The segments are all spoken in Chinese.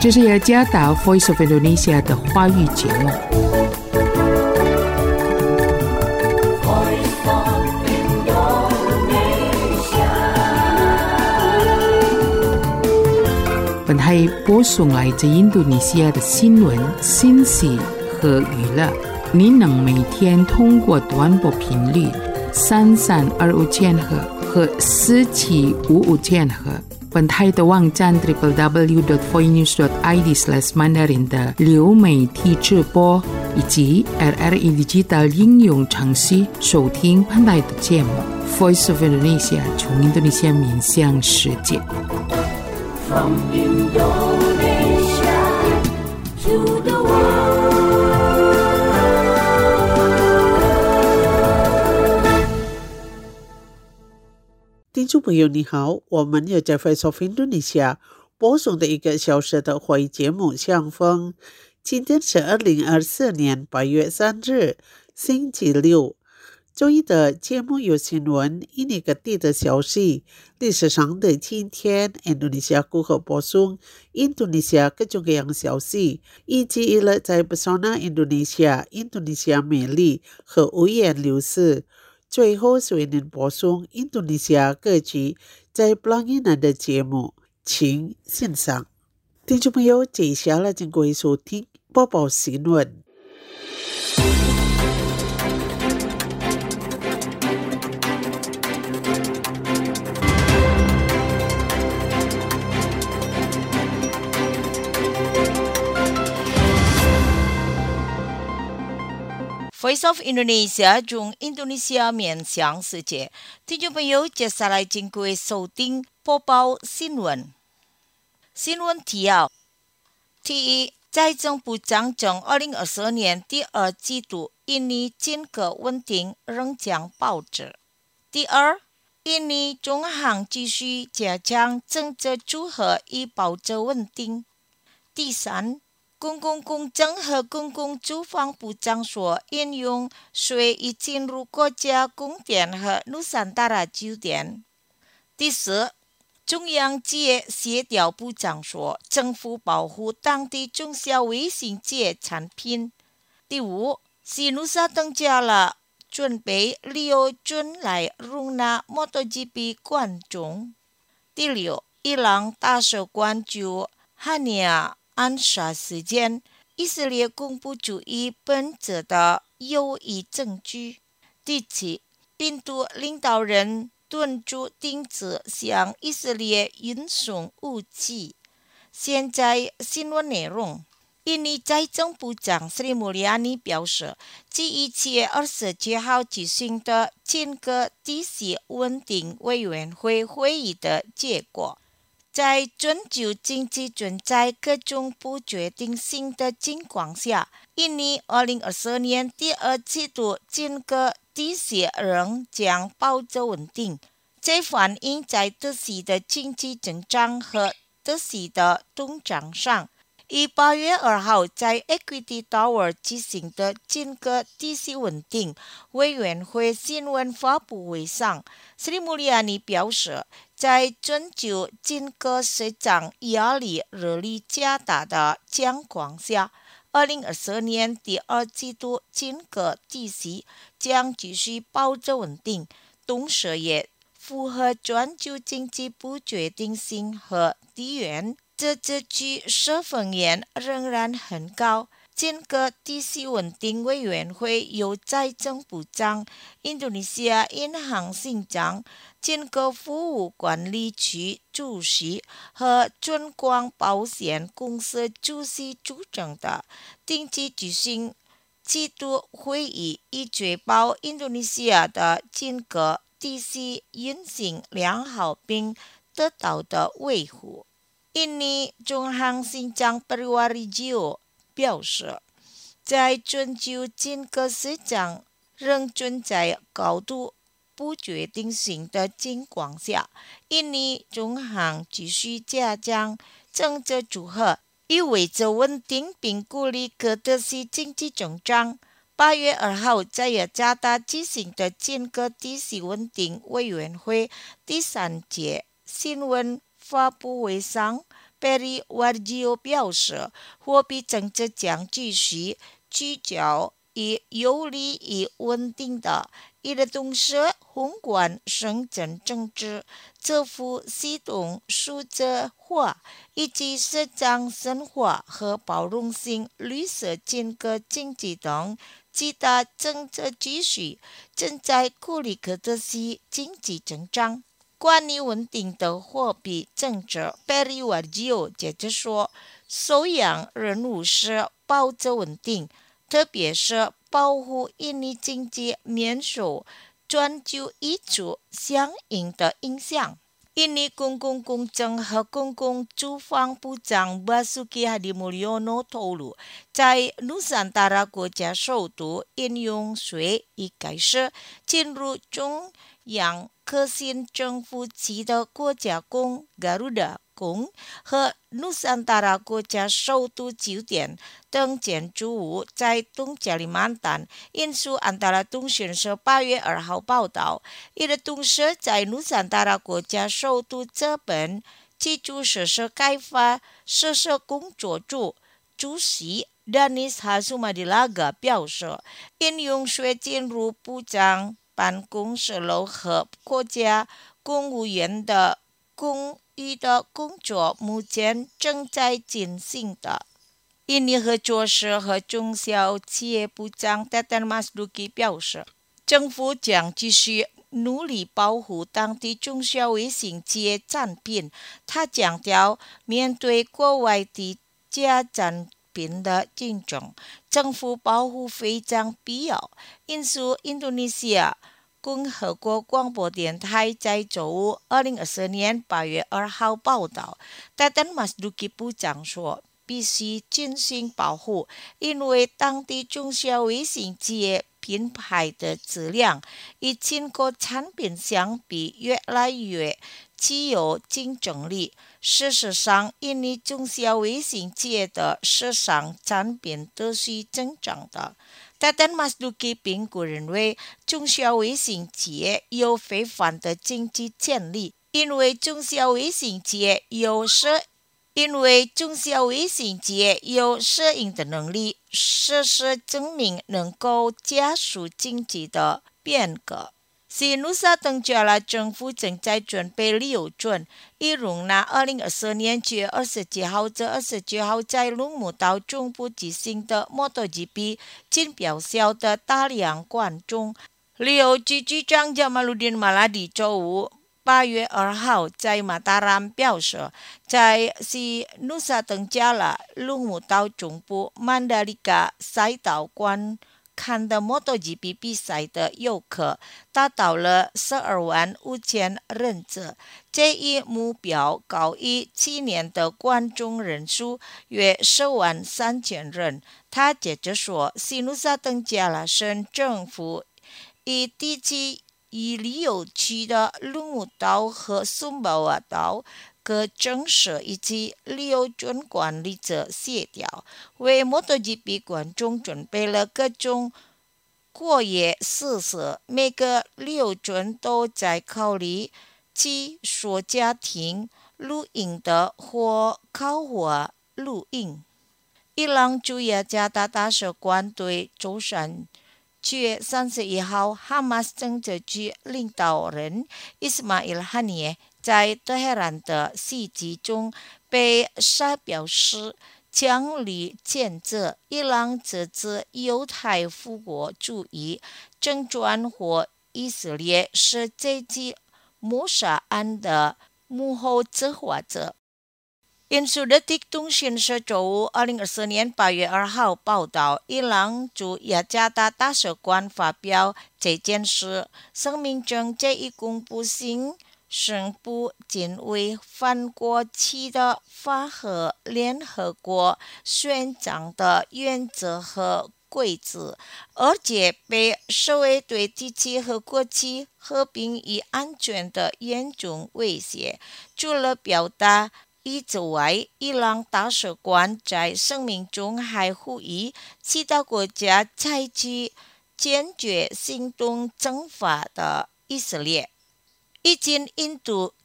这是雅加达 Voice of Indonesia 的华语节目。本台播送来自印度尼西亚的新闻、信息和娱乐。您能每天通过短波频率3325千赫和4755千赫。本台的网站 www.voinews.id/mandarin 的流媒体直播以及 RRI Digital 应用程序收听本台的节目 Voice of Indonesia 从印度尼西亚面向世界。From Indonesia to the world. 听众朋友你好，我们有在 Voice of Indonesia 播送的1个小时的华语节目相逢。今天是2024年8月3日星期六。周一的节目有新闻、印尼各地的消息、历史上的今天、印度尼西亚如何播送印度尼西亚各种各样消息，以及在 Pesona Indonesia、印度尼西亚美丽和五颜六色。最后是为您播送印度尼西亚各局在布朗伊南的节目，请欣赏。听众朋友，接下来请各位收听播报新闻。 Voice of Indonesia 从印度尼西亚面向世界。听众朋友，接下来请各位收听播报新闻。新闻提要：第一，财政部长将2022年第2季度印尼金额稳定仍将保持。第二，印尼中行继续加强政策组合以保证稳定。第三，公共工程和公共住房部长说，应用税已进入国家宫殿和努桑达拉酒店。第四，中央企业协调部长说，政府保护当地中小微型企业产品。第五，西努萨登加了准备6吨来容纳 MotoGP 观众。第六，伊朗大使馆就哈尼亚暗杀事件，以色列公布主义本质的有益证据。第七，印度领导人敦促停止向以色列运送武器。现在新闻内容。印尼财政部长 Sri Mulyani 表示，继7月27号举行的金额地息稳定委员会会议的结果，在全球经济存在各种不确定性的情况下，印尼2024年第2季度金额地息仍将保持稳定，这反映在得息的经济增长和得息的通胀上。以8月2号在 Equity Tower 举行的金额地息稳定委员会新闻发布会上， Sri Mulyani 表示，在全球金额市场压力日益加大的情况下，2024年第2季度金额地息将继续保持稳定，同时也符合全球经济不确定性和地缘这区社风险仍然很高。金额地息稳定委员会由财政部长、印度尼西亚银行行长、金额服务管理局主席和中广保险公司主席组成的定期举行季度会议，以确保印度尼西亚的金额地息运行良好并得到的维护。印尼中行行长 Periwarjio 表示，在全球金额市场仍存在高度不确定性的情况下，印尼中行继续加强政策组合，以维持稳定并鼓励可得息经济增长。8月2号在雅加达举行的金额地息稳定委员会第3届新闻发布会上， Periwarjio 表示，货币政策将继续聚焦于有利于稳定的移动式宏观省政政治、政府系统数字化以及市场深化和包容性绿色间隔经济等几大政策继续正在鼓励可持续经济增长。关于稳定的货币政策 Periwarjio 接着说，首要任务是保持稳定，特别是保护印尼经济免受全球疫情相应的影响。印尼公共工程和公共住房部长 Basuki Hadimulyono 透露，在努萨达拉国家首都应用税已开始进入中央核心政府级的国家宫 Garuda 宫和努萨达拉国家首都酒店等建筑物在东加里曼丹。印苏安达拉通讯社8月2号报道，一的同时在努萨达拉国家首都这本基础设施开发设施工作组主席Danis Hasumadilaga 表示，应用税进入部长办公室楼和国家公务员的公寓的工作目前正在进行的。印尼合作社和中小企业部长 Teten Masduki 表示，政府将继续努力保护当地中小微型企业产品。他强调，面对国外的假产品的竞争，政府保护非常必要。因此，印度尼西亚共和国广播电台在周五2024年8月2号报道，Teten Masduki 部长说，必须进行保护，因为当地中小微型企业品牌的质量与进口产品相比越来越具有竞争力。事实上，印尼中小微型企业的市场产品都是增长的。Teten Masduki 并不认为中小微型企业有非凡的经济潜力，因为中小微型企业有适应的能力，事实证明能够加速经济的变革。是努萨登加拉政府正在准备利准，以容纳2024年9月27号至29号在龙目岛中部举行的 MotoGP 锦标赛的大量观众。旅游局局长 Jamaluddin Maladi 周五8月2号在马达兰表示，在西努萨登加拉龙目岛中部曼达里卡赛道观看的 MotoGP 比赛的游客达到了125000人次，这一目标高于去年的观众人数约103000人。他接着说，西努萨登加拉省政府以地区与旅游区的龙目岛和松巴瓦岛各城市以及旅游准管理者协调，为 MotoGP 观众准备了各种过夜设施。每个旅游准都在考虑其所家庭露营的或烤火露营。伊朗驻雅加达大使馆对周三9月31号哈马斯政治局领导人伊斯马伊尔·哈尼耶在德黑兰的袭击中被杀表示强力谴责。伊朗支持犹太复国主义政权或以色列是这起谋杀案的幕后策划者。印苏德蒂通讯社周五2024年8月2号报道，伊朗驻雅加达大使馆发表这件事声明中，这一公布性宣布仅为反国旗的法和联合国宣讲的原则和规则，而且被视为对地区和国际和平与安全的严重威胁。除了表达之外，伊朗大使馆在声明中还呼吁其他国家采取坚决行动惩罚的以色列。已经印度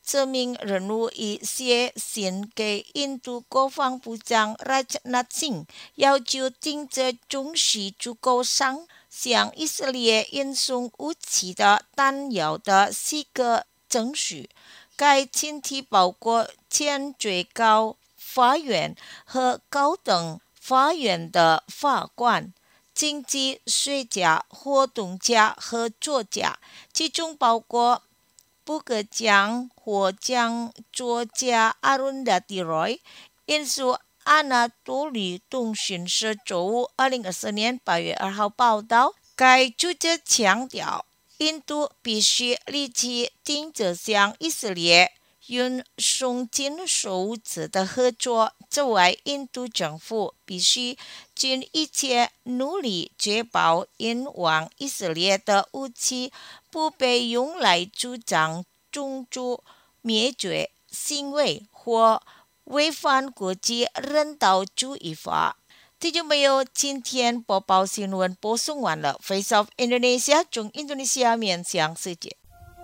这名人物已写信给印度国防部长 Rajnath Singh， 要求盯着中西足够上向以色列运送武器的弹药的4个证据。该前提包括前最高法院和高等法院的法官、经济学家、活动家和作家，其中包括布克奖获奖作家 Arundhati Roy。 引述安纳多利通讯社周五2024年8月2号报道，该作者强调，印度必须立即停止向以色列运送军事物资的合作。此外，印度政府必须尽一切努力确保运往以色列的武器不被用来主张种族灭绝行为或违反国际人道主义法。听众朋友，今天播报新闻播送完了。Face of Indonesia， 从印度尼西亚面向世界。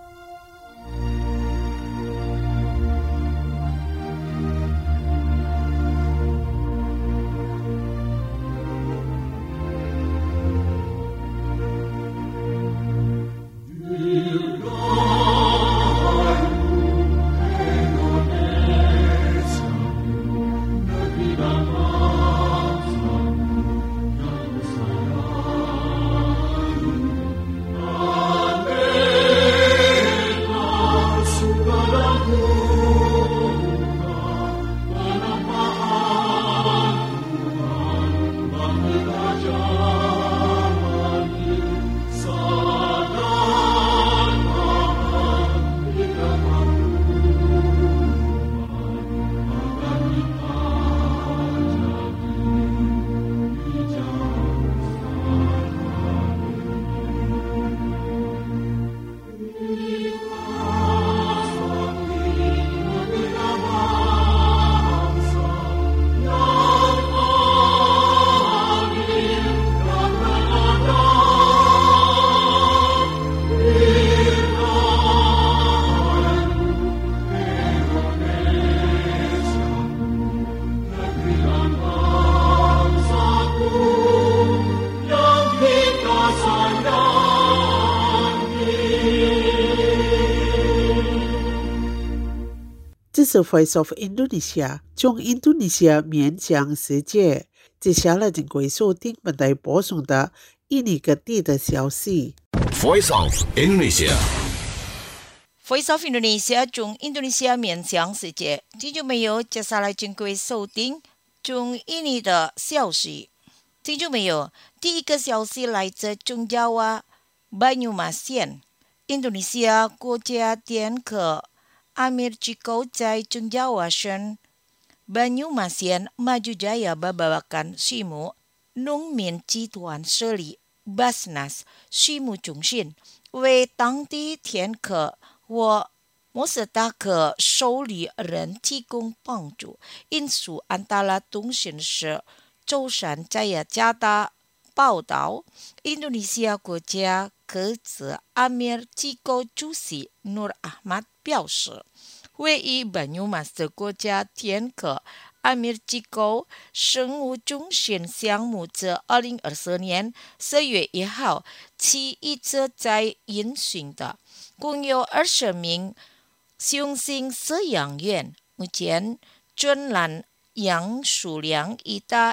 这是 Voice of Indonesia， 从印度尼西亚面向世界。接下来请各位收听本台播送的印尼各地的消息。 Voice of Indonesia， Voice of Indonesia 从印度尼西亚面向世界。听众朋友，接下来请各位收听从印尼的消息。听众朋友，第一个消息来自中Jawa Banyumas县。印度尼西亚国家电课Amir Jiko 在中Jawa省 Banyumas县 Maju Jaya Babakan 畜牧农民集团设立 Basnas 畜牧中心，为当地田客或莫斯达克受理人提供帮助。引述安达拉通讯社周三在加达报道，印度尼西亚国家科子阿米尔机构主席 Nur Ahmad 表示，位于Banyumas的国家田课阿米尔机构生物中心项目自2024年4月1号起一直在运行的，共有20名雄性饲养员，目前专栏羊数量已达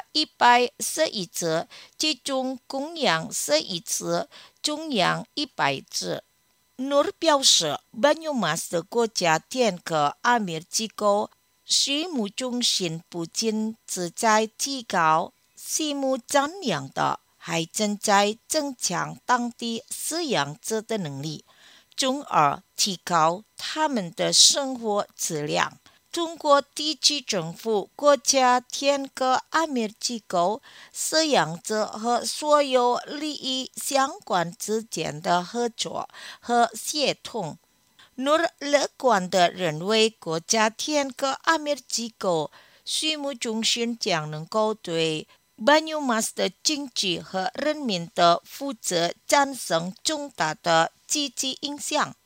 111只，其中公羊11只，中羊100只。Nur 表示，Banyumas的国家田课阿米尔机构畜牧中心不仅旨在提高畜牧产量的，还正在增强当地饲养者的能力，从而提高他们的生活质量。通过地区政府、国家田课阿米尔机构、饲养者和所有利益相关之间的合作和协同，Nur 乐观地认为，国家田课阿米尔机构畜牧中心将能够对Banyumas的经济和人民的福祉产生重大的积极影响。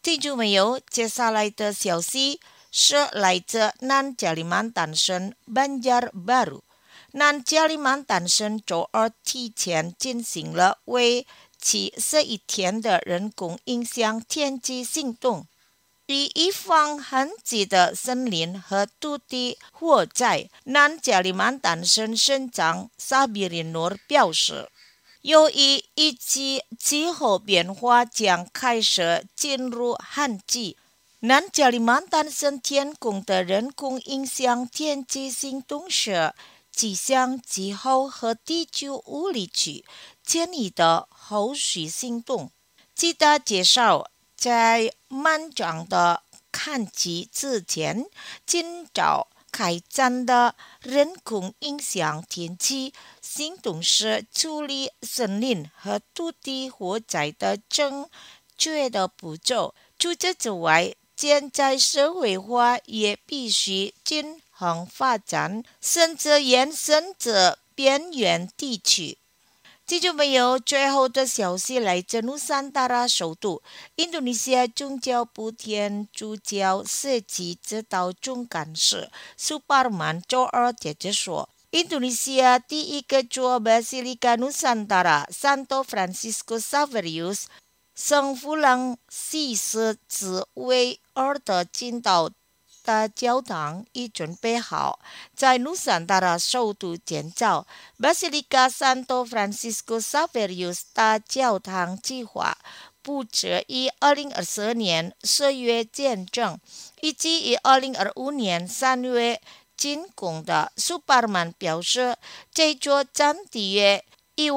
听众朋友，接下来的消息是来自南加里曼丹省 Banjarbaru。南加里曼丹省周二提前进行了为期11天的人工影响天气行动，以预防旱季的森林和土地火灾。南加里曼丹省省长萨比林诺表示，由于预计气候变化将开始进入旱季，南加里曼丹省天空的人工影响天气行动是气象气候和地球物理局建议的后续行动。记得介绍，在漫长的旱季之前，今早开展的人工影响天气行动是处理森林和土地火灾的正确的步骤。除此之外，现在社会化也必须均衡发展，甚至延伸至边缘地区。听众朋友，最后的消息来自努萨达拉首都。印度尼西亚宗教部天主教社区指导总干事苏巴尔曼周二接着说，印度尼西亚第一个座巴西利卡努萨达拉 Santo Francisco Xaverius 圣弗朗西斯之威尔的进道大教堂已准备好，在努萨达拉首都建造 Basilica Santo Francisco Xaverius 大教堂计划不止于2024年4月建成，以及于2025年3月竣工的。苏巴尔曼表示，这座占地约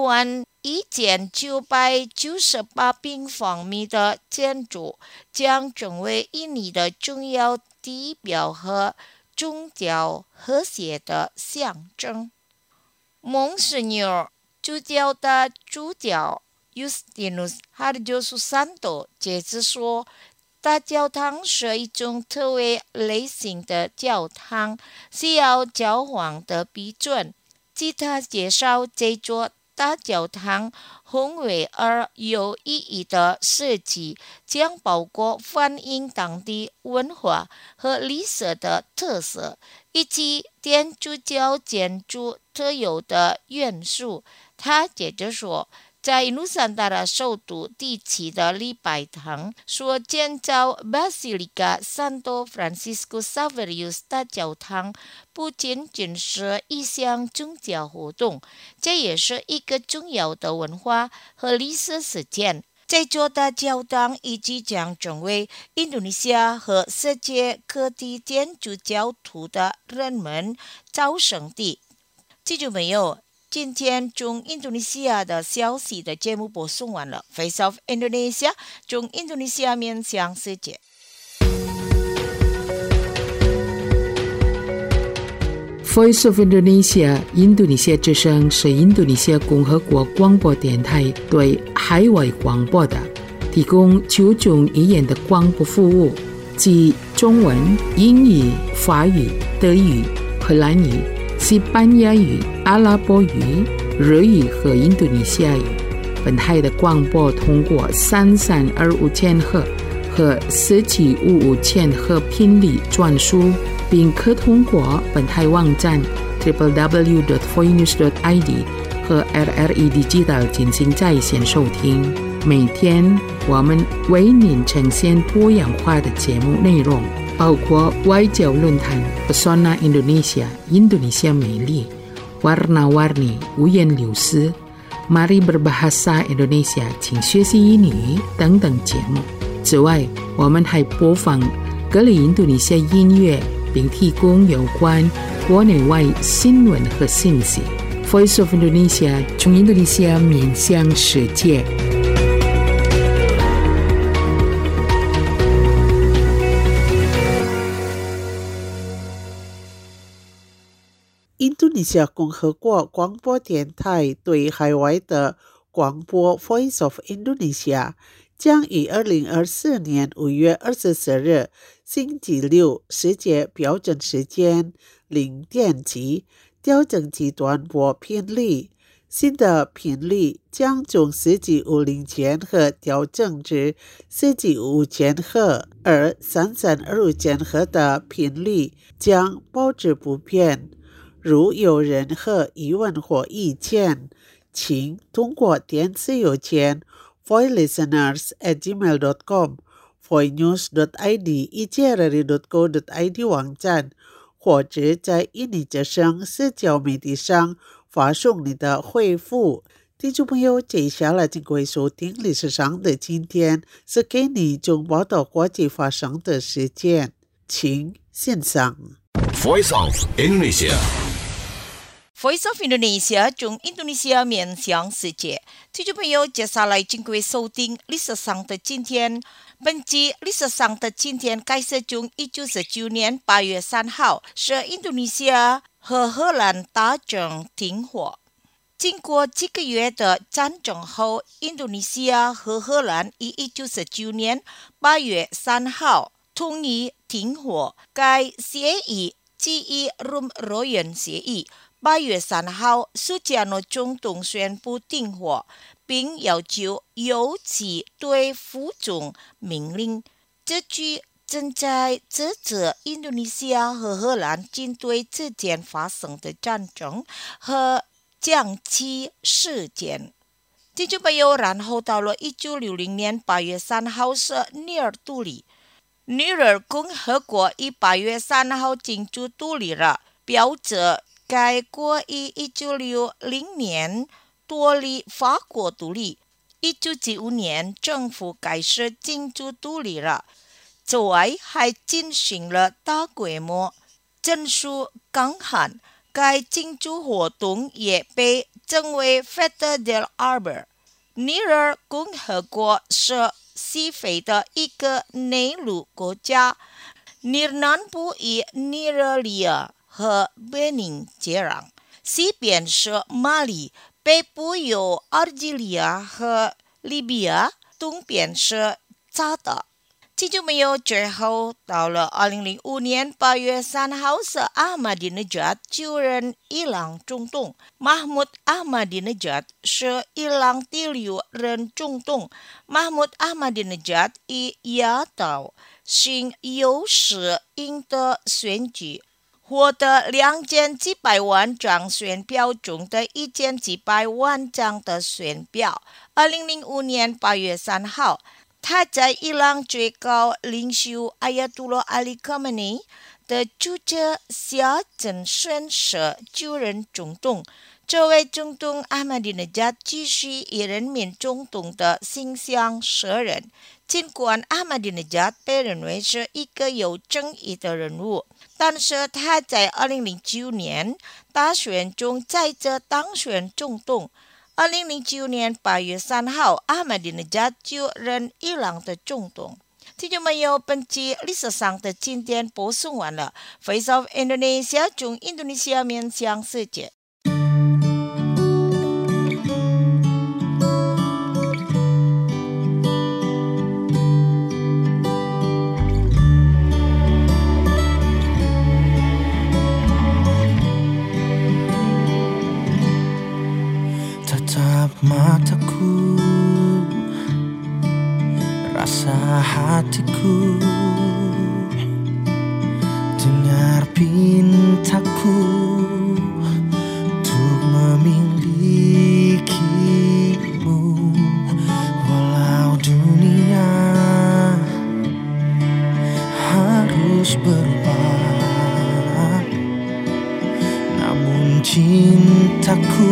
11998平方米的建筑将成为印尼的重要地标和宗教和谐的象征。蒙西纽主教的主教 Justinus Harjosusanto 接着说，大教堂是一种特别类型的教堂，需要教皇的批准。据他介绍，这座大教堂宏伟而有意义的设计将包括反映当地文化和历史的特色，以及天主教建筑特有的元素。他接着说，在努萨达拉首都地区的礼拜堂所建造 Basilica Santo Francisco Xaverius 大教堂不仅仅是一项宗教活动，这也是一个重要的文化和历史事件。这座大教堂以及将成为印度尼西亚和世界各地天主教徒的人们朝圣地。记住没有？今天从印度尼西亚的消息的节目播送完了。Face of Indonesia 从印度尼西亚面向世界。 Voice of Indonesia 印度尼西亚之声是印度尼西亚共和国广播电台对海外广播的提供9种语言的广播服务，即中文、英语、法语、德语、荷兰语、西班牙语、阿拉伯语、日语和印度尼西亚语。本台的广播通过3325千赫和1755千赫频率转输，并可通过本台网站 www.foinews.id 和 RRE Digital 进行在线收听。每天我们为您呈现多样化的节目内容，包括外交论坛 Pesona Indonesia 印度尼西亚美丽 Warna-Warni 五颜六色 Mari Berbahasa Indonesia 请学习英语等等节目。此外，我们还播放各类印度尼西亚音乐，并提供有关国内外新闻和信息。Voice of Indonesia 从印度尼西亚面向世界。 印度尼西亚共和国广播电台对海外的广播 Voice of Indonesia 将于2024年5月24日星期六世界标准时间0点起调整其短波频率新的频率将从4G50千赫调整至4G5千赫，而332千赫的频率将保持不变。如有任何疑问或意见，请通过电子邮件 voilisteners@gmail.com、voinews.id、iterary.co.id 网站，或者在印尼之声社交媒体上发送你的回复。听众朋友，接下来请各位收听历史上的今天，是给你中报道国际发生的事件，请欣赏。 Voice of Voice Indonesia。 of Indonesia 中印度尼西亚面向世界，听众朋友，接下来请各位收听历史上的今天。本集历史上的今天开始从1919年8月3号，是印度尼西亚和荷兰打仗停火。经过几个月的战争后，印度尼西亚和荷兰于1919年8月3号同意停火。该协议基于Rum Royan协议。8月3号，苏加诺总统宣布停火，并要求由其对服从命令。这句正在指责印度尼西亚和荷兰军队之间发生的战争和降旗事件。听众朋友，然后到了1960年8月3号是尼尔独立。尼尔共和国于8月3号庆祝独立了，表着该国于1960年脱离法国独立。1995年政府开始庆祝独立了，此外还进行了大规模证书抗旱。该庆祝活动也被称为 Festa del Arbor。 尼尔共和国是西非的一个内陆国家，尼尔南部与尼日利亚和贝宁接壤，西边是马里，北部有阿尔及利亚和利比亚，东边是查达。听众朋友，最后到了2005年8月3号是Ahmadinejad就任伊朗总统。Mahmud Ahmadinejad 是伊朗第6任总统。Mahmud Ahmadinejad 以压倒性优势赢得选举，获得2700万张选票中的1700万张的选票。2005年8月3号，他在伊朗最高领袖 Ayatollah Ali Khamenei 的主持下正式就任总统。这位总统Ahmadinejad继续以人民总统的形象示人。尽管Ahmadinejad被认为是一个有争议的人物，但是他在2009年大选中再次当选总统。2009年8月3号，Ahmadinejad就任伊朗的总统。听众朋友，本期历史上的今天播送完了。Voice of Indonesia 中印度尼西亚面向世界。 Mataku, rasa hatiku, dengar pintaku untuk memilikimu. Walau dunia harus berubah, namun cintaku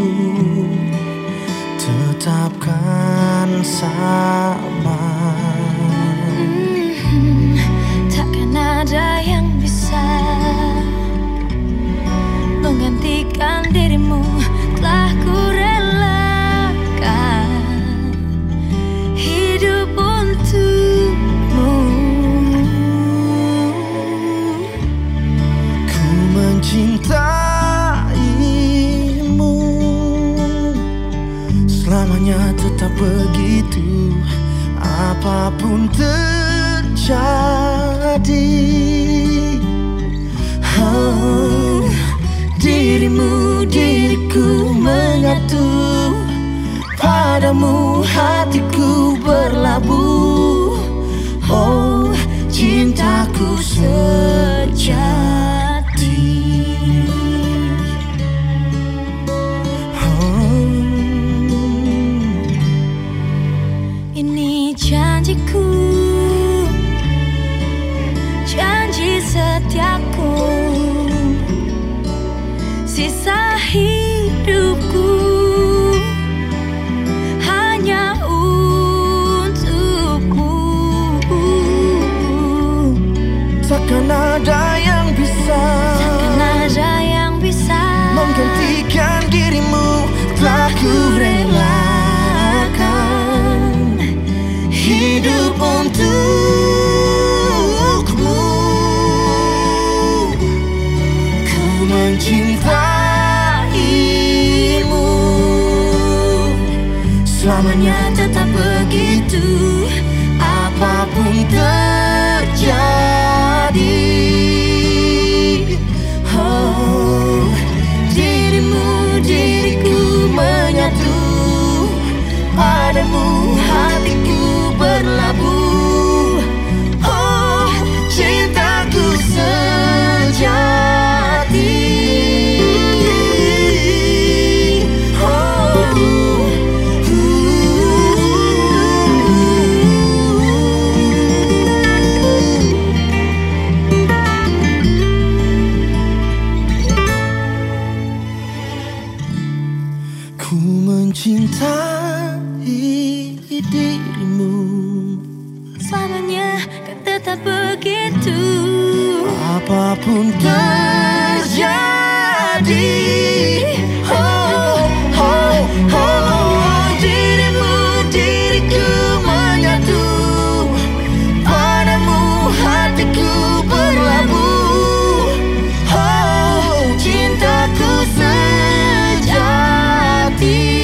tetapkan sama. Takkan ada yang bisa menggantikan dirimu. Telah ku relakan hidup untukmu. Ku mencintaimu selamanya, tetap begitu apapun terjadi. Dirimu, diriku menyatu, padamu hatiku berlabuh. Oh, cintaku sejati. Ini janjiku, janji setiaku, sisa hidupku hanya untukmu. Takkan ada yang bisa menggantikan dirimu. Telah ku relakan hidup untukmu. Ku mencintaimu, selamanya tetap begitu, apapun terjadi. Oh, dirimu, diriku menyatu, padamu hatiku berlabuh. Oh, cintaku sejati. Ku mencintai dirimu, Selamanya kan tetap begitu, apapun terjadi. Oh, oh, oh, dirimu, diriku menyatu, padamu hatiku berlabuh. Oh, cintaku sejati.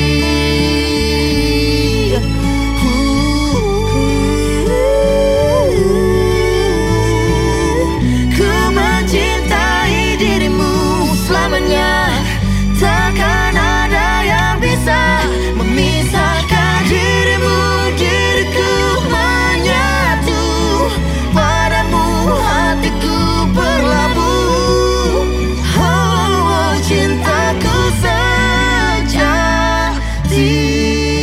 Ku mencintai dirimu, selamanya takkan ada yang bisa memisahkan dirimu, diriku menyatu, padamu hatiku berlabuh. Oh, cintaku sejati.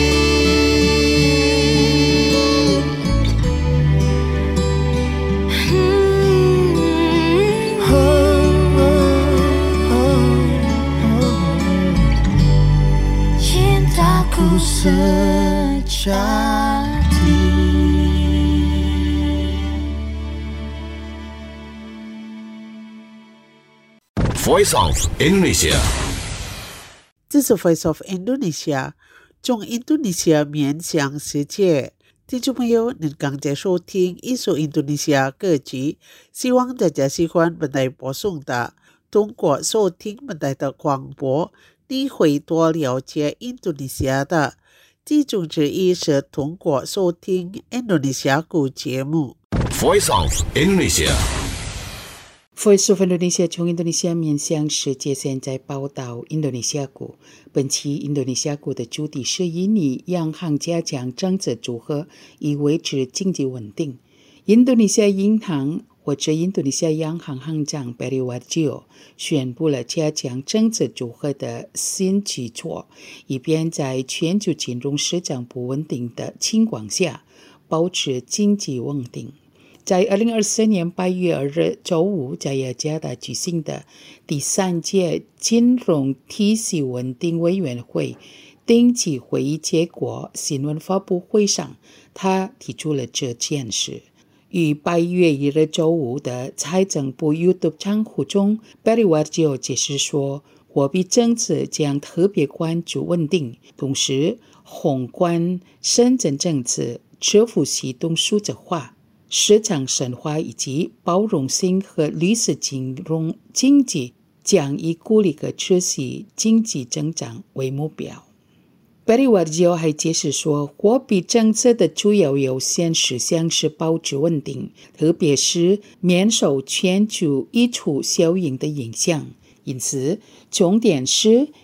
Cintaku sejati. Voice of Indonesia. 这是 Voice of Indonesia， 中印度尼西亚面向世界。听众朋友，您刚才收听艺术印度尼西亚歌曲，希望大家喜欢本台播送的。通过收听本台的广播，你会多了解印度尼西亚的。其中之一是通过收听印度尼西亚歌节目。 Voice of Indonesia. Voice of Indonesia 从印度尼西亚面向世界，现在报道印度尼西亚股。本期印度尼西亚股的主题是印尼央行加强政策组合，以维持经济稳定。印度尼西亚银行或者印度尼西亚央行行长 Perry Warjio 宣布了加强政策组合的新举措，以便在全球金融市场不稳定的情况下保持经济稳定。在2024年8月2日周五在雅加达举行的第3届金融体系稳定委员会定期会议结果新闻发布会上，他提出了这件事。于8月1日周五的财政部 YouTube 账户中 Perry Warjio 解释说，货币政策将特别关注稳定，同时宏观深圳政策、支付系统数字化、市场深化以及包容性和绿色金融经济将以鼓励和持续经济增长为目标。Perry Warjio 还解释说，货币政策的主要优先事项是保持稳定，特别是免受全球溢出效应的影响。因此，重点是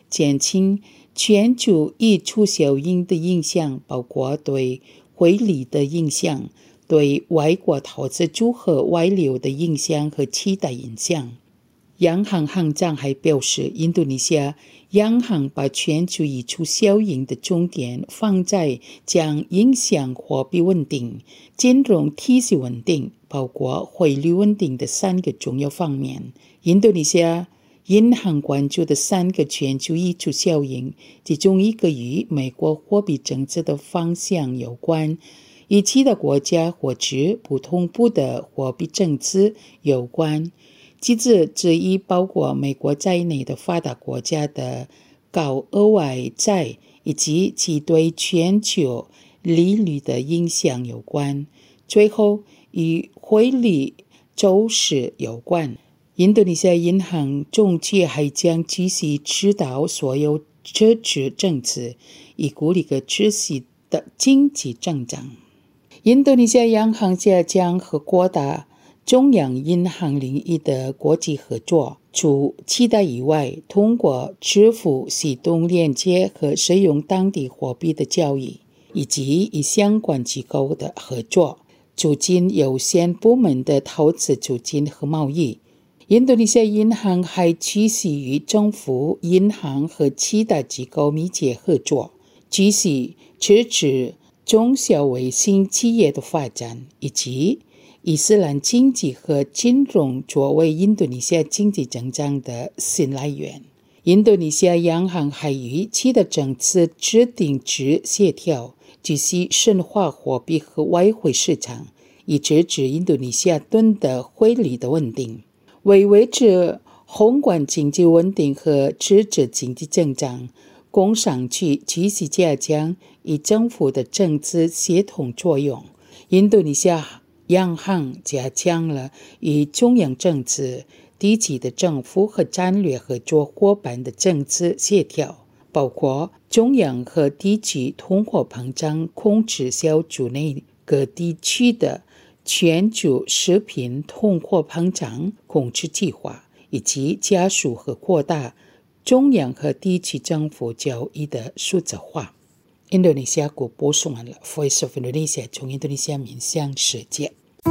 减轻全球溢出效应的影响，包括对汇率的影响、对外国投资组合外流的影响和其他影响。央行行长还表示，印度尼西亚央行把全球溢出效应的重点放在将影响货币稳定、金融体系稳定，包括汇率稳定的3个重要方面。印度尼西亚银行关注的3个全球溢出效应，其中一个与美国货币政策的方向有关，与其他国家或者不同步的货币政策有关。其次，这一包括美国在内的发达国家的高额外债以及其对全球利率的影响有关。最后，与汇率走势有关。印度尼西亚银行总局还将继续指导所有支持政策，以鼓励持续的经济增长。印度尼西亚央行将和扩大中央银行领域的国际合作，除其他以外，通过支付系统连接和使用当地货币的交易，以及与相关机构的合作，促进有限部门的投资促进和贸易。印度尼西亚银行还继续与政府、银行和其他机构密切合作，继续支持中小微型企业的发展，以及伊斯兰经济和金融作为印度尼西亚经济增长的新来源。印度尼西亚央行还与其他政策制定者协调，继续深化货币和外汇市场，以支持印度尼西亚盾的汇率的稳定。为维持宏观经济稳定和支持经济增长，工商局继续加强与政府的政策协同作用。印度尼西亚央行加强了与中央政策、地区的政府和战略合作伙伴的政策协调，包括中央和地区通货膨胀控制小组内各地区的全球食品通货膨胀控制计划，以及加速和扩大中央和地区政府交易的数字化。印度尼西亚国播送完了 Voice of Indonesia 从印度尼西亚面向世界。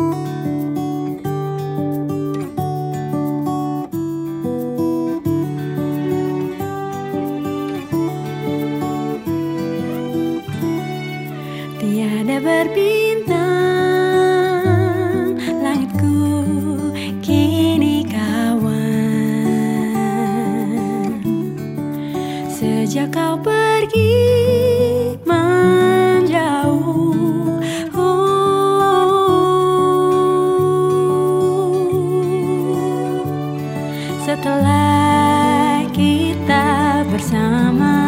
Tiada berbintang, langitku kini kawan. Sejak kau pergi menjauh, setelah kita bersama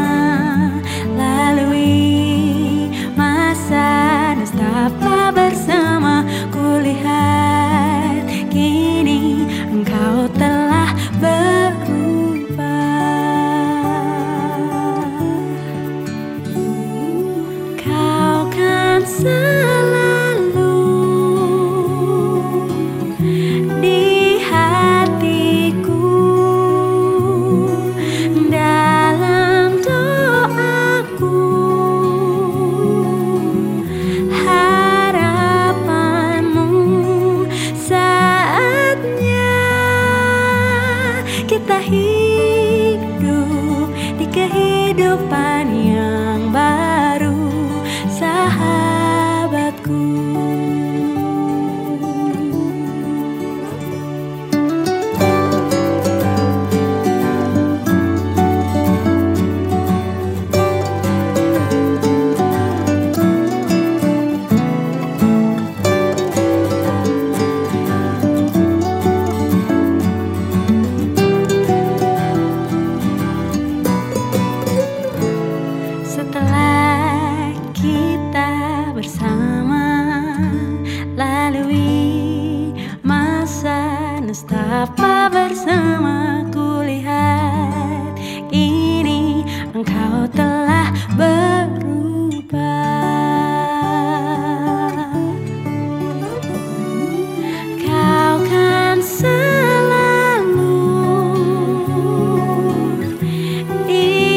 lalui masa nestapa bersama, kulihat kini engkau telah berubah. Kau kan selalu di hatiku, dalam doaku, harapanmu saatnya kita hidup di kehidupan yang baru, sahabatku. Setelah kita bersama lalui masa nestapa bersama, kulihat kini engkau telah berubah. Kau kan selalu di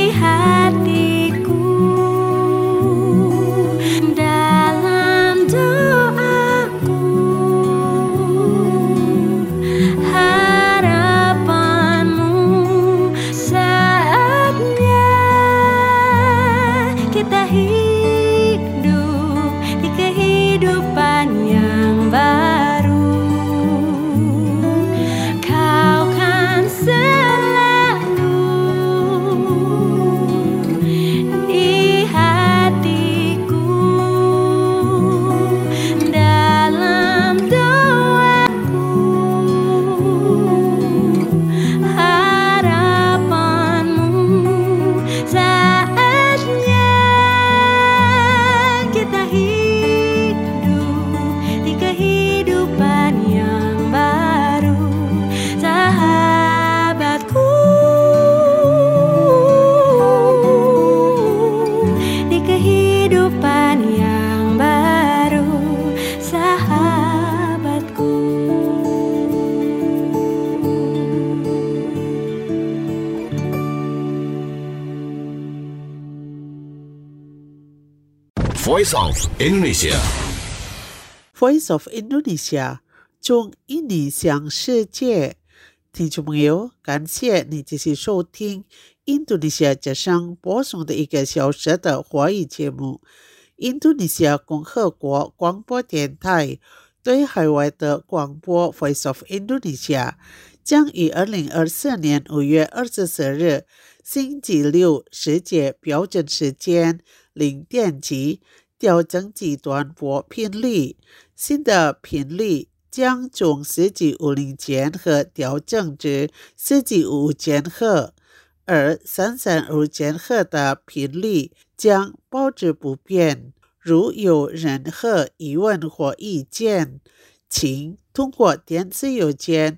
Voice of Indonesia. Voice of Indonesia 中印尼向世界。听众朋友，感谢你继续收听印度尼西亚之声播送的1个小时的华语节目。印度尼西亚共和国广播电台对海外的广播 Voice of Indonesia 将于2024年5月24日星期六世界标准时间0点起调整至短波频率，新的频率将从4G50千赫调整至4G55千赫，而335千赫的频率将保持不变。如有任何疑问或意见，请通过电子邮件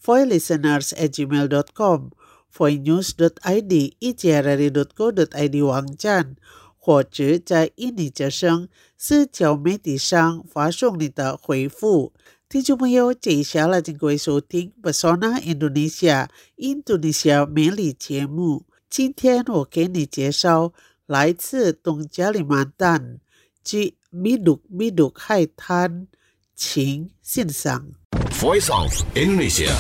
voilisteners@gmail.com、voinews.id、ijrri.co.id 网站，或者在印尼之声社交媒体上发送你的回复。听众朋友，接下来请各位收听 Pesona Indonesia 印度尼西亚美丽节目。今天我给你介绍来自东加里曼丹及Biduk Biduk 海滩，请欣赏。 Voice of Indonesia.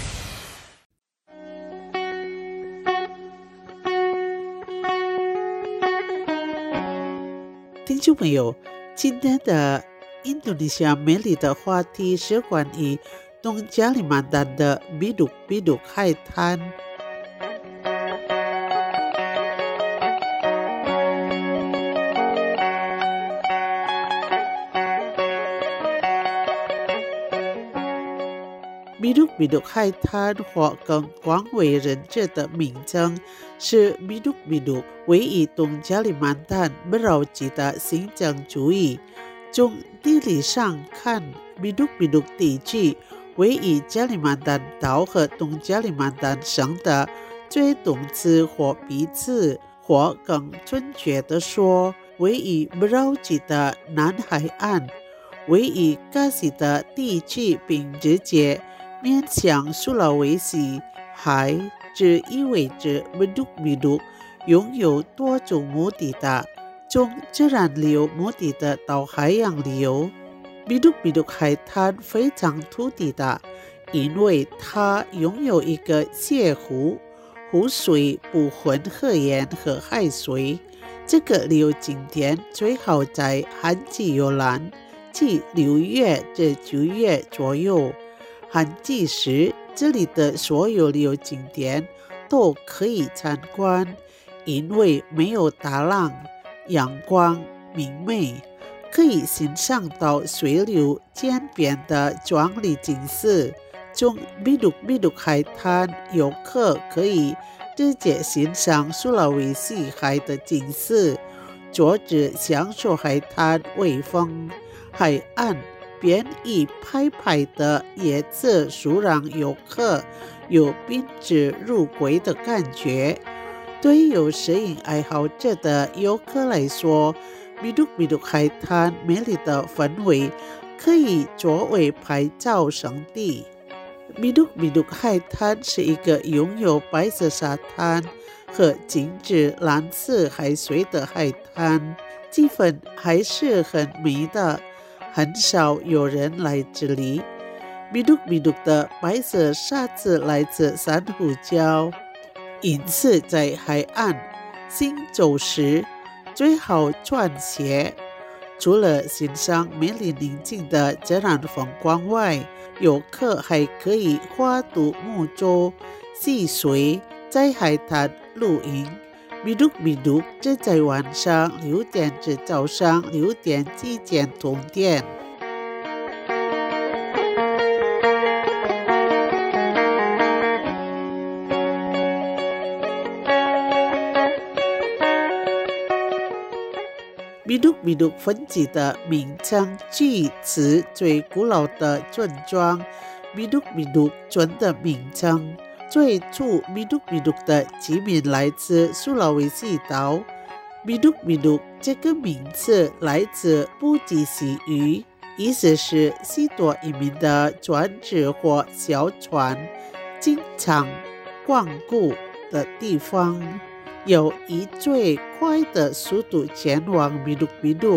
听众朋友，今天的印度尼西亚美丽的话题是关于东加里曼丹的 Biduk Biduk 海滩。Biduk Biduk 海滩或更广为人知的名称是 Biduk Biduk， 位于东加里曼丹berau级的行政区域。从地理上看， Biduk Biduk 地区位于加里曼丹岛和东加里曼丹省的最东侧或彼此，或更准确地说，位于berau级的南海岸，位于嘎西的地区，并直接面向苏拉威西海，这意味着 Biduk Biduk 拥有多种目的地，从自然流目的地到海洋流。Biduk Biduk 海滩非常特别的，因为它拥有一个泻湖，湖水不混合盐和海水。这个旅游景点最好在旱季游览，即6月至9月左右。旱季时，这里的所有旅游景点都可以参观，因为没有大浪，阳光明媚，可以欣赏到水流渐变的壮丽景色。从 Biduk Biduk 海滩，游客可以直接欣赏苏拉威西海的景色，坐着享受海滩微风。海岸边一排排的椰子树让游客有宾至如归的感觉。对有摄影爱好者的游客来说， Biduk Biduk 海滩美丽的氛围可以作为拍照胜地。Biduk Biduk 海滩是一个拥有白色沙滩和静止蓝色海水的海滩，气氛还是很美的，很少有人来这里。Biduk Biduk 的白色沙子来自珊瑚礁，因此在海岸行走时最好穿鞋。除了欣赏美丽宁静的自然风光外，游客还可以划独木舟、戏水，在海滩露营。Biduk Biduk 只在晚上6点至早上6点之间通电。Biduk Biduk 分级的名称据此最古老的村庄 Biduk Biduk 村的名称。最初 Biduk Biduk 的居民来自苏拉威西岛。Biduk Biduk 这个名字来自布吉西语，意思是许多移民的船只或小船经常光顾的地方。有以最快的速度前往 Biduk Biduk，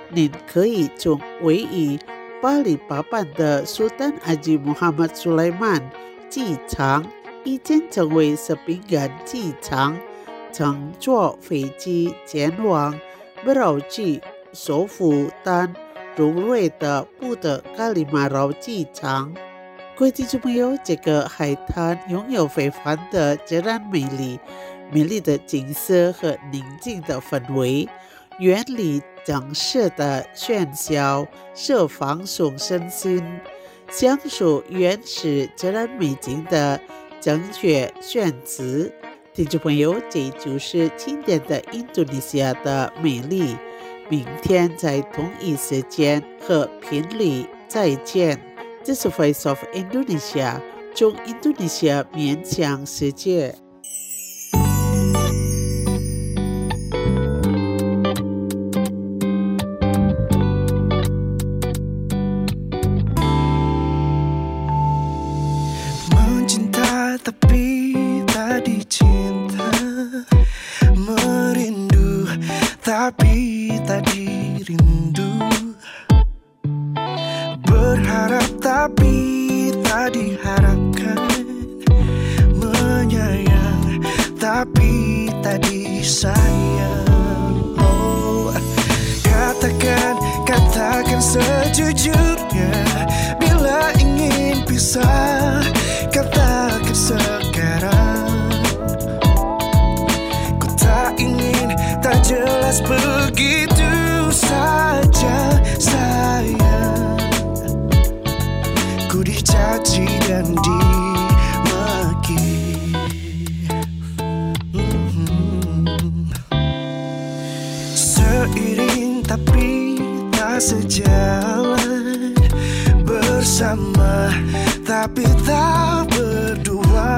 您可以从位于巴黎巴班的苏丹阿吉穆罕默苏莱曼机场已经成为食品人机场，乘坐飞机前往布劳吉首府丹荣瑞的布德加里马劳机场。各位听众朋友，这个海滩拥有非凡的自然美丽，美丽的景色和宁静的氛围，远离城市的喧嚣，是放松身心，享受原始自然美景的正确选择。听众朋友，这就是今天的印度尼西亚的美丽。明天在同一时间和频率再见。这是 Voice of Indonesia， 从印度尼西亚面向世界。 Mencinta tapi tak dicinta, merindu tapi tak dirindu, berharap tapi tak diharapkan, menyayang tapi tak disayang. Oh, katakan sejujurnya, bila ingin pisah, katakan sekarang. Ku tak ingin, tak jelas begitu saja sayang. Ku dicaci dan dimaki. Seiring tapi tak sejalan, bersama tapi tak berdua,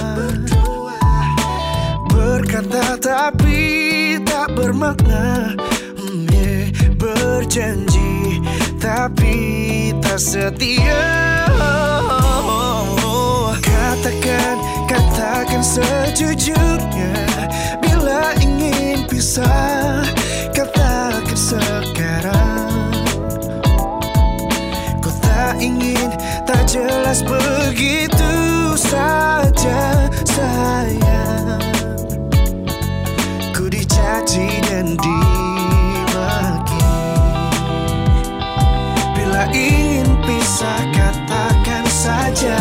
berkata tapi tak bermakna, berjanji tapi tak setia. Katakan sejujurnya, bila ingin pisah, katakan sekarang. Ku tak ingin, tak jelas begitu saja sayang. Ku dicaci dan dimaki. Bila ingin pisah, katakan saja.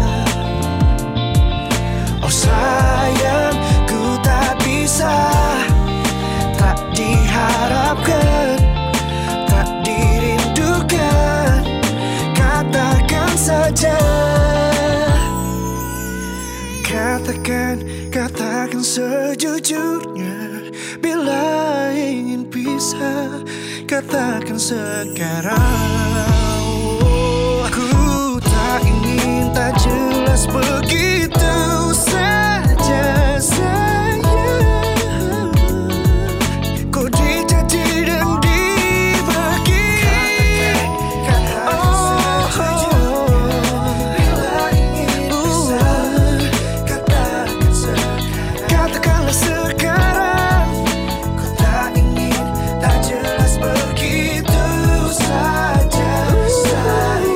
Oh sayang, ku tak bisa, tak diharapkan, tak dirindukan, katakan saja. Katakan sejujurnya, bila ingin pisah, katakan sekarang. Ku tak ingin, tak jelas begitu saja sayang. Ku dicaci dan dimaki. Katakan sejujurnya, bila ingin pisah, katakan sekarang. Katakanlah sekarang. Ku tak ingin, tak jelas begitu saja sayang.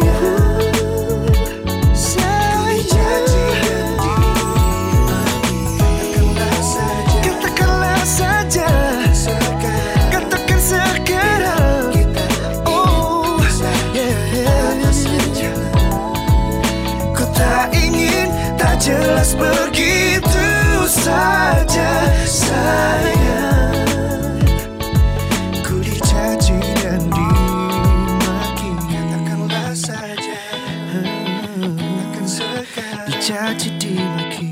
Jelas begitu saja sayang. Ku dicaci dan dimaki. Katakanlah saja, katakan sekarang. Dicaci dimaki.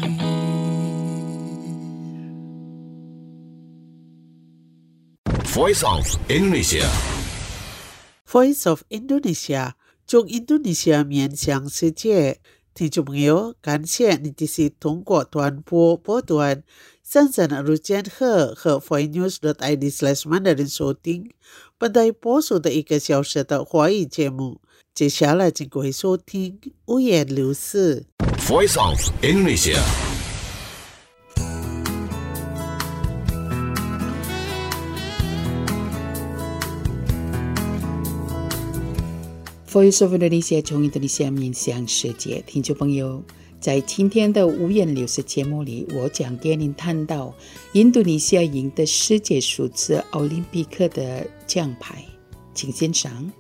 Voice of Indonesia， Voice of Indonesia， 从印度尼西亚面向世界。听众朋友，感谢你继续通过短波波段33赫和 voinews.id/mandarin 收听本台播出的1个小时的华语节目。接下来请各位收听五言六事。 Voice of Indonesia。 Voice of Indonesia 从印度尼西亚面向世界，听众朋友，在今天的五颜六色节目里，我将给您谈到印度尼西亚赢得世界数次奥林匹克的奖牌，请欣赏。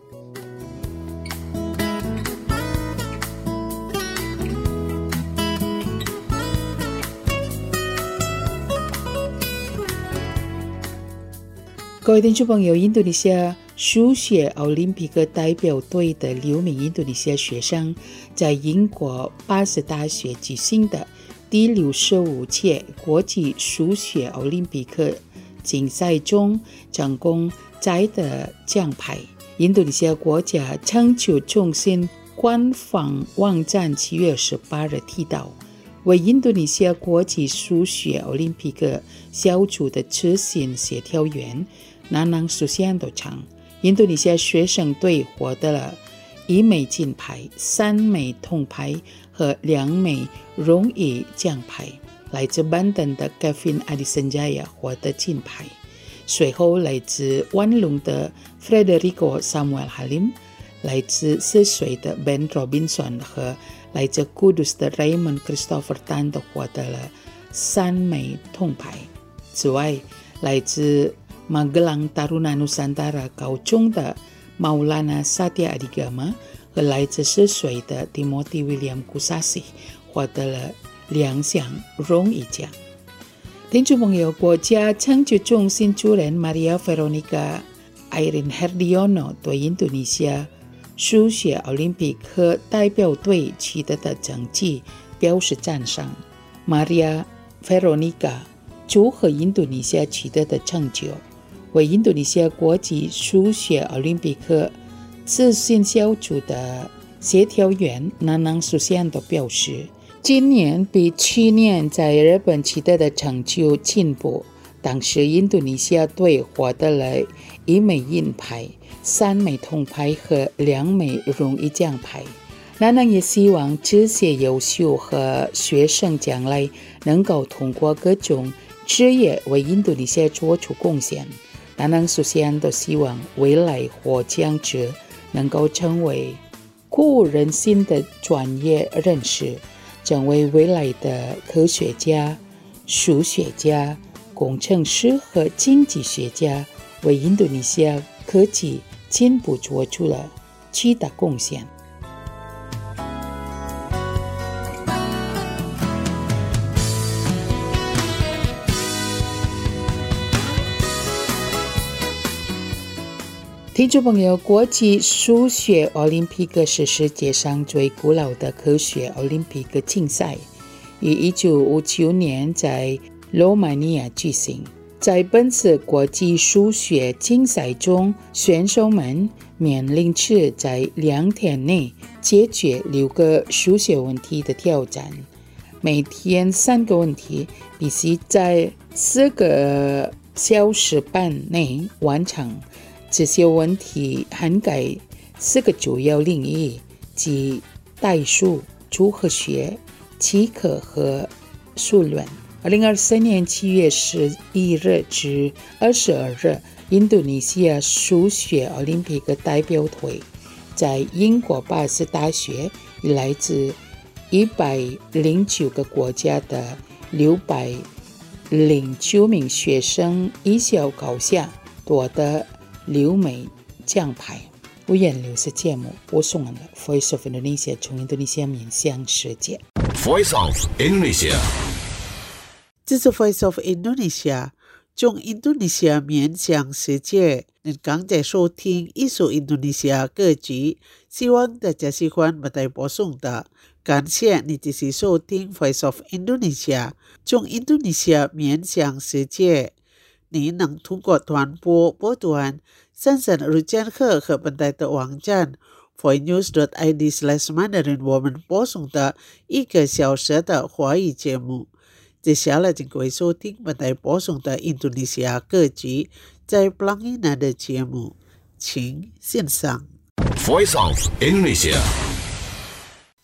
各位听众朋友，印度尼西亚数学奥林匹克代表队的6名印度尼西亚学生在英国巴斯大学举行的第65届国际数学奥林匹克竞赛中成功摘得奖牌。印度尼西亚国家成就中心官方网站7月18日提到，为印度尼西亚国际数学奥林匹克小组的执行协调员Nanang Susianto Chang，印度尼西亚学生队获得了1枚金牌、3枚铜牌和2枚荣誉奖牌。来自班登的 Kevin Adisanjaya 获得金牌，随后来自万隆的 Frederico Samuel Halim， 来自4岁的 Ben Robinson 和来自 Kudus 的 Raymond Christopher Tan 都获得了3枚铜牌。此外，来自Magelang Taruna Nusantara 高中的 Maulana Satya Adigama 和来自10岁的 Timothy William Kusasi 获得了2项荣誉奖。听众朋友，国家成就中心主任 Maria Veronica Irene Herdiono 对印度尼西亚数学奥林匹克代表队取得的成绩表示赞赏。Maria Veronica 祝贺印度尼西亚取得的成就。为印度尼西亚国际数学奥林匹克执行小组的协调员 Nanang Susianto 表示，今年比去年在日本取得的成就进步。当时印度尼西亚队获得了1枚银牌、3枚铜牌和2枚荣誉奖牌。Nanang 也希望这些优秀和学生将来能够通过各种职业为印度尼西亚做出贡献。Nanang Susianto 希望未来获奖者能够成为鼓舞人心的专业人士，成为未来的科学家、数学家、工程师和经济学家，为印度尼西亚科技进步做出了巨大贡献。听众朋友，国际数学奥林匹克是世界上最古老的科学奥林匹克竞赛，于1959年在罗马尼亚举行。在本次国际数学竞赛中，选手们面临着在2天内解决6个数学问题的挑战，每天3个问题，必须在4个小时半内完成。这些问题涵盖4个主要领域，即代数、组合学、几何和数论。2024年7月11日至22日，印度尼西亚数学奥林匹克代表队在英国巴斯大学以来自109个国家的609名学生一较高下，夺得6枚奖牌。五颜六色节目播送完了 Voice of Indonesia 从印度尼西亚面向世界。 Voice of Indonesia， 这是 Voice of Indonesia 从印度尼西亚面向世界。您刚才收听艺术印度尼西亚歌曲，希望大家喜欢我们播送的。感谢你继续收听 Voice of Indonesia 从印度尼西亚面向世界。你能通过短波波段33日间课和本台的网站 voinews.id/Mandarin 我们播送的1个小时的华语节目。接下来请各位收听本台播送的印度尼西亚歌曲在 Pelangina 的节目，请欣赏。 Voice of Indonesia。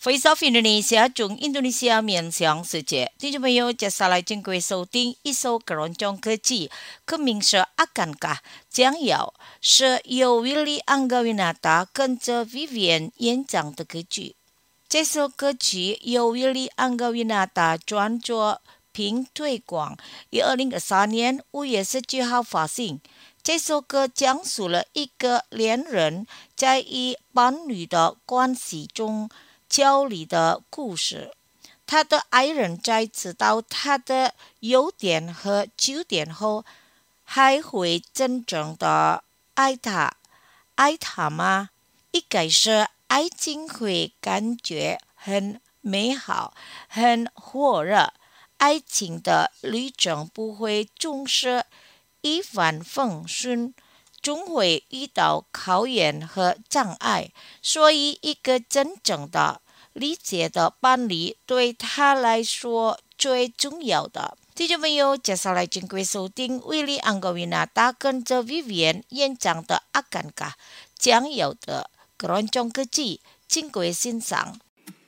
Voice of Indonesia 中印度尼西亚面向世界，听众朋友，接下来经过收听一首各种歌曲，歌名是《Akankah》，将要是由 Willy Anggawinata 跟着 Vivian 演唱的歌曲。这首歌曲由 Willy Anggawinata 专作并推广，于2023年5月17号发行。这首歌讲述了一个恋人在与伴侣的关系中焦虑的故事。他的爱人在知道他的优点和缺点后，还会真正的爱他吗？一开始爱情会感觉很美好，很火热，爱情的旅程不会总是一帆风顺，总会遇到考验和障碍，所以一个真正的理解的伴侣对他来说最重要的。听众朋友，接下来经过收听 Willy Anggawinata 跟着 Vivian 演唱的 Akankah 将有的各种歌曲，经过欣赏。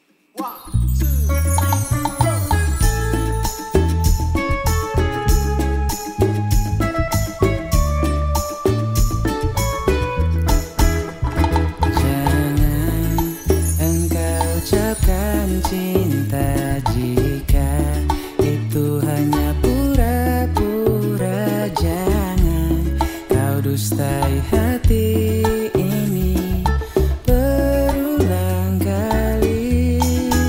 Cinta jika itu hanya pura-pura, jangan kau dustai hati ini berulang kali.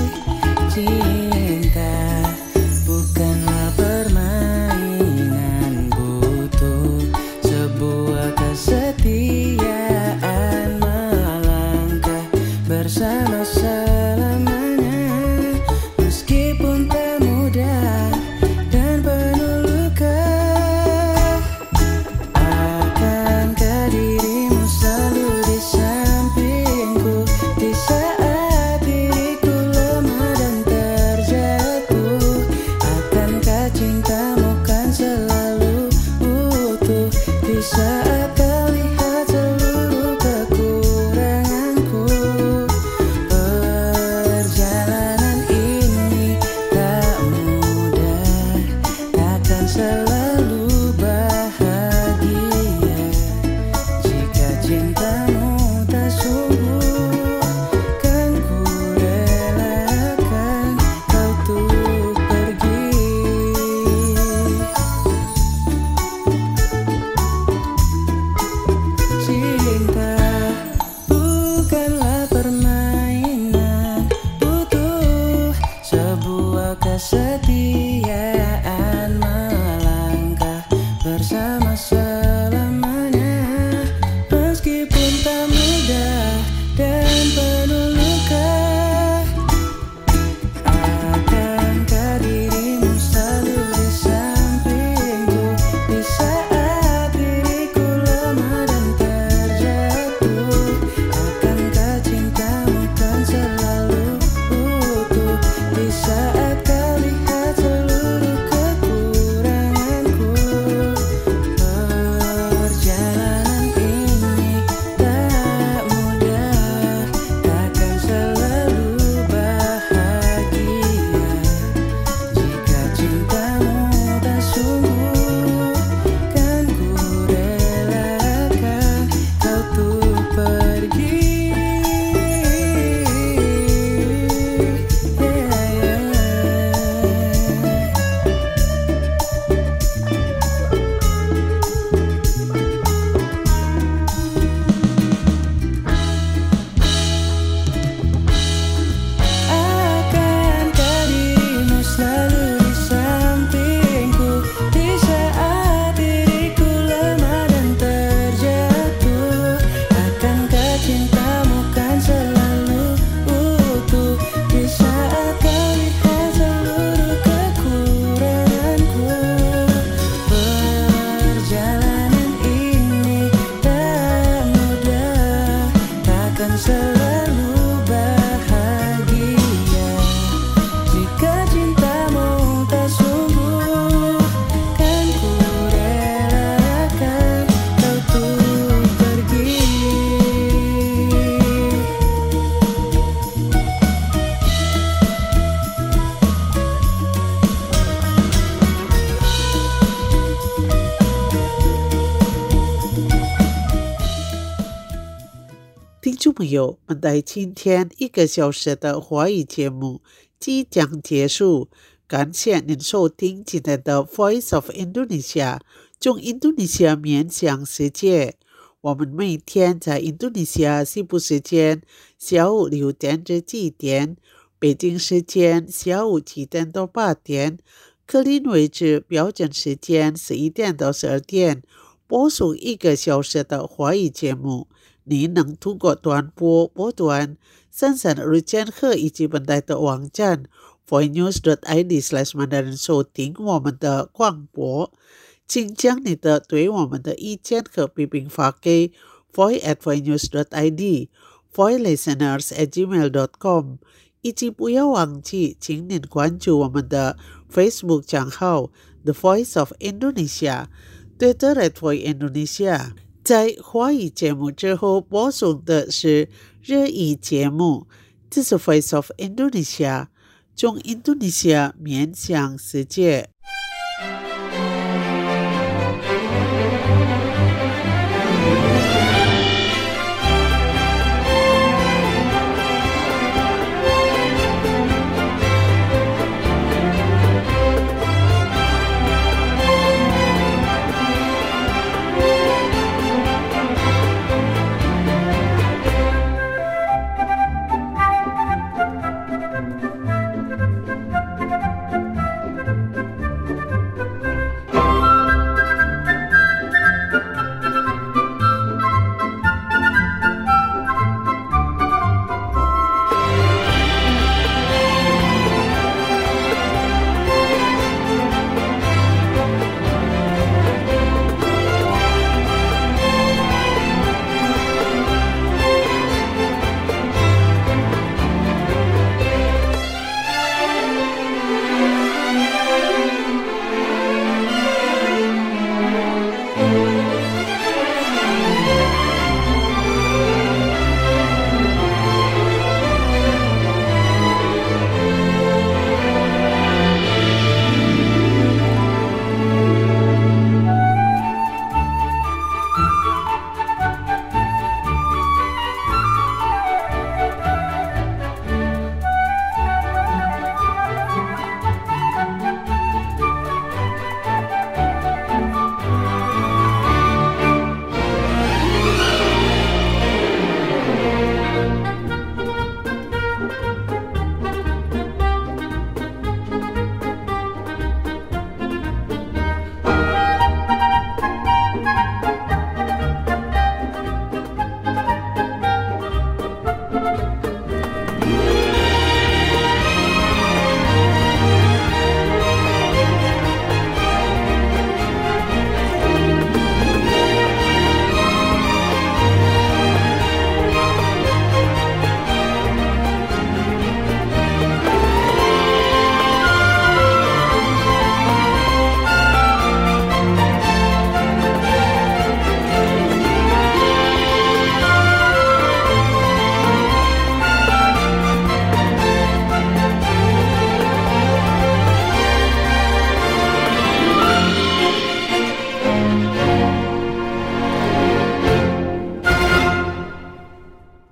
Cinta bukanlah permainan, butuh sebuah kesetiaan, melangkah bersama selamanya. Meskipun tak mudah dan penuh luka, akankah dirimu selalu di sampingku di saat diriku lemah dan terjatuh? Akankah cintamu kan selalu utuh di saat kau lihat seluruh kekuranganku? Perjalanan ini tak mudah, takkan selalu bahagia. Jika cintamu tak sungguh, kan ku relakan kau tuh pergi. Cinta bukanlah permainan, butuh sebuah kesetiaan, melangkah bersama selamanya. Meskipun tak mudah dan penuh luka, akankah dirimu selalu di sampingku di saat diriku lemah dan terjatuh? Akankah cintamu kan selalu utuh di saat kau lihat seluruh kekuranganku? Perjalanan ini tak mudah, takkan selalu bahagia. Jika cintamu tak sungguh, kan ku relakan kau tuh pergi. Akankah dirimu selalu di sampingku di saat diriku lemah dan terjatuh? Akankah cintamu kan selalu utuh di saat kau lihat seluruh kekuranganku? Perjalanan ini tak mudah, takkan selalu bahagia. Jika cintamu tak sungguh, kan ku relakan kau tuh pergi. 听众朋友，本台今天1个小时的华语节目即将结束，感谢您收听今天的 Voice of Indonesia 中印度尼西亚面向世界。我们每天在印度尼西亚西部时间下午6点至7点，北京时间下午7点到8点，克林维治标准时间11点到12点，播送1个小时的华语节目。您能通过短波波段33日间和以及本台的网站 voinews.id/mandarin 收听我们的广播。请将你的对我们的意见和批评发给 voice@voinews.id voicelisteners@gmail.com 以及不要忘记请您关注我们的 Facebook 账号 The Voice of Indonesia Twitter @voiceindonesia。在华语节目之后播送的是日语节目，这是 Voice of Indonesia 中印度尼西亚面向世界。